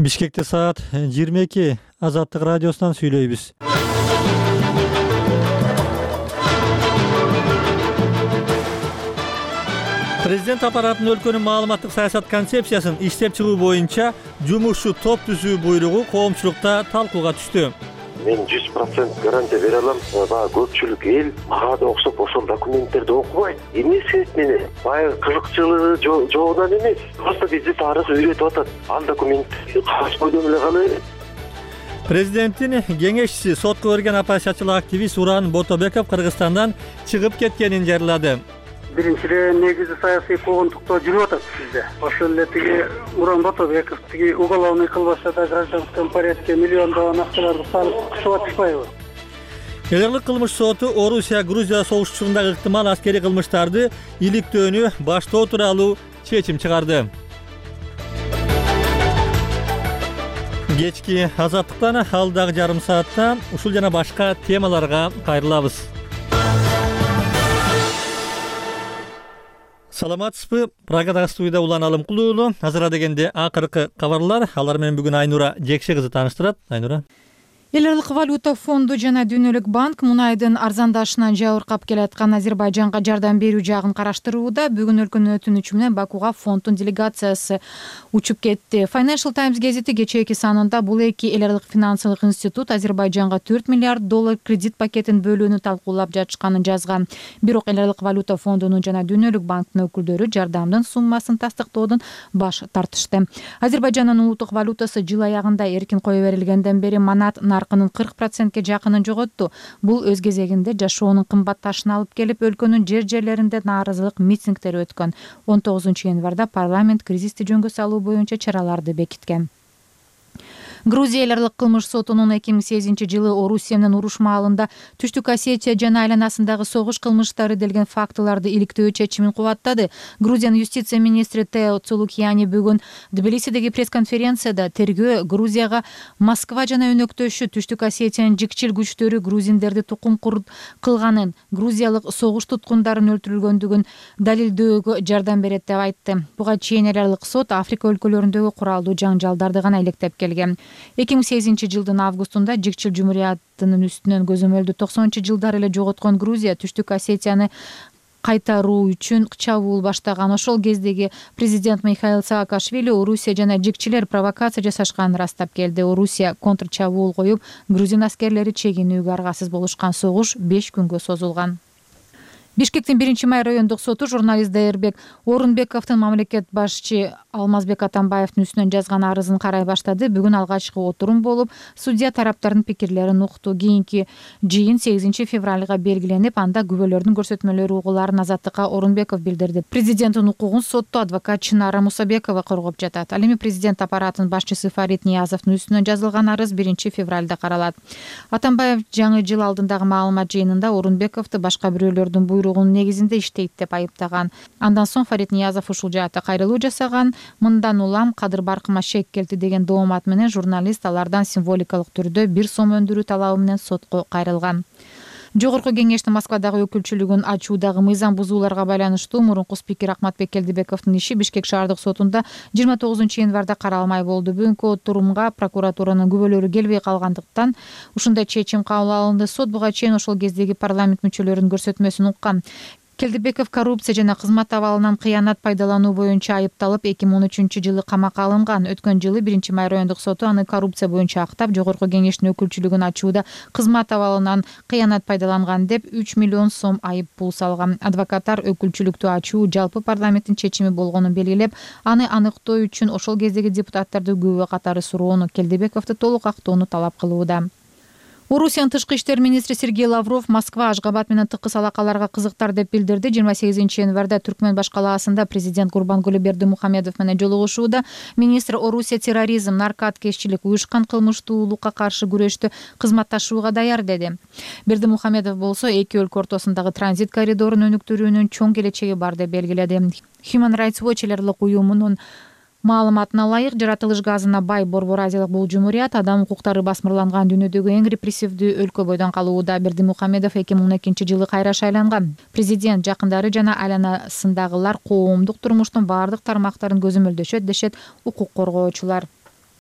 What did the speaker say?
Бишкекте саат 22. Азаттык радиосунан сүйлөйбүз. Президент аппаратынын өлкөнүн маалыматтык саясат концепциясын иштеп чыгуу боюнча жумушчу топ түзүү буйругу коомчулукта талкууга түштү. Мен 100% гарантия бере алам. Баягы көпчүлүк эл мага да окшоп ошол документтерди окубайт. Эмне себеп менен? Баягы кызыкчылыгы жогунан эмес. Просто бизди тарых үйрөтүп атат. Ал документ кагаз бойдон эле кала берет. Президенттин кеңешчиси сотко берген оппозициячыл активист Уран Ботобеков Кыргызстандан чыгып кеткенин жарыялады. Биринчиден негизи саясий куугунтукта жүрүп атат бизде. Ошол эле тиги Уран Ботобеков тиги уголовный кылмышта да гражданском порядке миллиондогон акчаларды салып кышып атышпайбы? Эл аралык кылмыш соту Орусия-Грузия согуштугундагы ыктымал аскерий кылмыштарды иликтөөнү баштоо тууралуу чечим чыгарды. Кечки азаттыктан алдагы жарым саатта ушул жана башка темаларга кайрылабыз. Саламатсызбы? Прагадагы студияда Улан Алымкулуулу. Азыр дегенде акыркы кабарлар. Алар менен бүгүн Айнура Жекше кызы тааныштырат. Айнура. Эл аралык валюта фонду жана Дүйнөлүк банк мунайдын арзандашынан жабыркап келаткан Азербайжанга жардам берүү жагын караштырууда. Бүгүн өлкөнүн өтүнүчү менен Бакуга фонддун делегациясы учуп кетти. Financial Times гезити кечээки санында бул эки эл аралык финансылык институт Азербайжанга $4 миллиард кредит пакетин бөлүүнү талкуулап жатышканын жазган. Бирок эл аралык валюта фондунун жана Дүйнөлүк банктын өкүлдөрү жардамдын суммасын тастыктоодон баш тартышты. Азербайжандын улуттук валютасы жыл аягында эркин кое берилгенден бери манат наркынын 40%ке жакынын жоготту. Бул өз кезегинде жашоонун кымбатташына алып келип, өлкөнүн жер-жерлеринде нааразылык митингдери өткөн. 19 январда парламент кризисти жөнгө салуу боюнча чараларды бекиткен. Грузия эл аралык кылмыш сотунун 2008 жылы Орусия менен уруш маалында Түштүк Осетия жана айланасындагы согуш кылмыштары делген фактыларды иликтөө чечимин кубаттады. Грузиянын юстиция министри Тео Цулукьяни бүгүн Тбилисидеги пресс-конференцияда тергөө Грузияга Москва жана өнөктөшү Түштүк Осетиянын жикчил күчтөрү грузиндерди тукум кылганын, грузиялык согуш туткундарын өлтүрүлгөндүгүн далилдөөгө жардам берет деп айтты. Буга чейин эл аралык сот Африка өлкөлөрүндөгү куралдуу жаңжалдарды гана иликтеп келген. 2008 жылдын августунда жикчил жумуриятынын үстүнөн көзөмөлдү 90-жылдары эле жоготкон Грузия Түштүк Осетияны кайтаруу үчүн чабуул баштаган. Ошол кездеги президент Михаил Саакашвили Орусия жана жикчилер провокация жасашканын ырастап келди. Орусия контрчабуул коюп, грузин аскерлери чегинүүгө аргасыз болушкан. Согуш 5 күнгө созулган. Бишкектин 1-май райондук соту журналист Дайырбек Орунбековдун мамлекет башчы Алмазбек Атамбаевдин үстүнөн жазган арызын карай баштады. Бүгүн алгачкы отурум болуп, судья тараптардын пикирлерин укту. Кийинки жыйын 8 февралга белгиленип, анда күбөлөрдүн көрсөтмөлөрү угуларын азаттыкка Орунбеков билдирди. Президенттин укугун сотто адвокат Чынара Мусабекова коргоп жатат. Ал эми президент аппаратынын башчысы Фарид Ниязовдун үстүнөн жазылган арыз 1 февралда каралат. Атамбаев жаңы жыл алдындагы маалымат жыйынында Орунбековду башка бирөөлөрдүн буйругунун негизинде иштейт деп айыптаган. Андан соң Фарид Ниязов ушул жаатта кайрылуу жасаган. Мындан улам кадыр баркыма шек келди деген доомат менен журналист алардан символикалык түрдө 1 сом өндүрүү талабы менен сотко кайрылган. Жогорку кеңештин Москвадагы өкүлчүлүгүн ачуудагы мыйзам бузууларга байланыштуу мурунку спикер Акматбек Келдибековдун иши Бишкек шаардык сотунда 29 январда каралмай болду. Бүгүнкү отурумга прокуратуранын күбөлөрү келбей калгандыктан ушундай чечим кабыл алынды. Сот буга чейин ошол кездеги парламент мүчөлөрүнүн көрсөтмөсүн уккан. Келдибеков коррупция жана кызмат абалынан кыянат пайдалануу боюнча айыпталып 2013 жылы камакка алынган. Өткөн жылы 1-май райондук соту аны коррупция боюнча актап, жогорку кеңештин өкүлчүлүгүн ачууда кызмат абалынан кыянат пайдаланган деп 3 миллион сом айып пул салган. Адвокаттар өкүлчүлүктү ачуу жалпы парламенттин чечими болгонун белгилеп, аны аныктоо үчүн ошол кездеги депутаттарды күбө катары суроону, Келдибековду толук актоону талап кылууда. Орусиянын тышкы иштер министри Сергей Лавров Москва, Ашгабад менен тыкыз алакаларга кызыктар деп билдирди. 28 январда Түркмөнбаш калаасында президент Гурбангулы Бердимухамедов менен жолугушууда министр Орусия терроризм, наркотикечилик, уюшкан кылмыштуулукка каршы күрөштү кызматташууга даяр деди. Бердимухамедов болсо эки өлкө ортосундагы транзит коридорун өнүктүрүүнүн чоң келечеги бар деп белгиледи. Human Rights Watch эл аралык уюмунун маалыматына ылайык, жаратылыш газына бай Борбор Азиялык бул жумурият адам укуктары басмырланган дүйнөдөгү эң репрессивдүү өлкө бойдон калууда. Бердимухамедов 2012 жылы кайра шайланган. Президент жакындары жана айланасындагылар коомдук турмуштун баардык тармактарын көзөмөлдөшөт дешет укук коргоочулар.